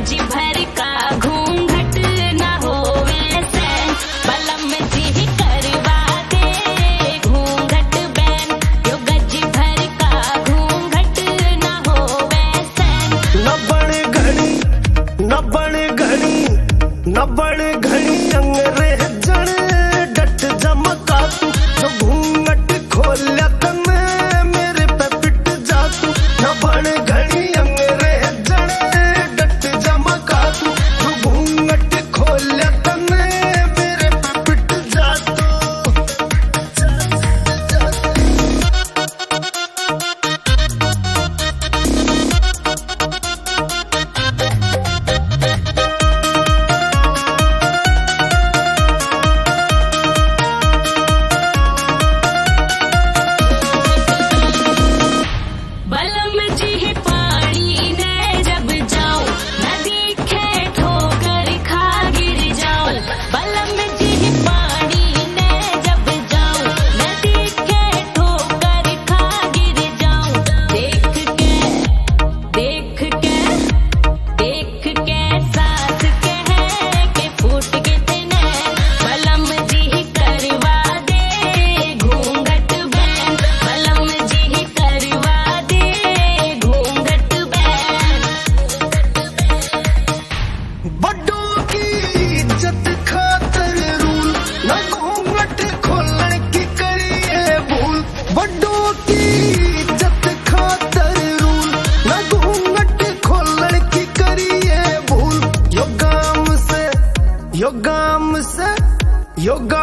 गज भर का घूंघट न हो वैसे, बलम जी करवा दे घूंघट बैन, यो गज भर का घूंघट न हो वैसे। न बड़े घड़ी न बड़े घड़ी न बड़े घड़ी अंग्रेजन डट जमका तू, जो घूंघट खोलिया तने मेरे पे पिट जा तू। न बड़े घड़ी अंग्रेजन डट जमका तू, जो घूंघट खोलिया तने मेरे पे पिट जा तू। बलम जी पानी ने जब जाऊं, नदी के ठोकर खा गिर जाऊं। बलम जी पानी ने जब जाऊं, नदी के ठोकर खा गिर जाऊं। देख के साथ कहे के फूट के तने, बलम जी करवा दे घूंघट बैन, बलम जी करवा दे घूंघट बैन। बड़ों की इज्जत खातर रूल, न घूंघट खोलने की करिए भूल। बड़ों की इज्जत खातर रूल, न घूंघट खोलने की करिए भूल। यो गाम से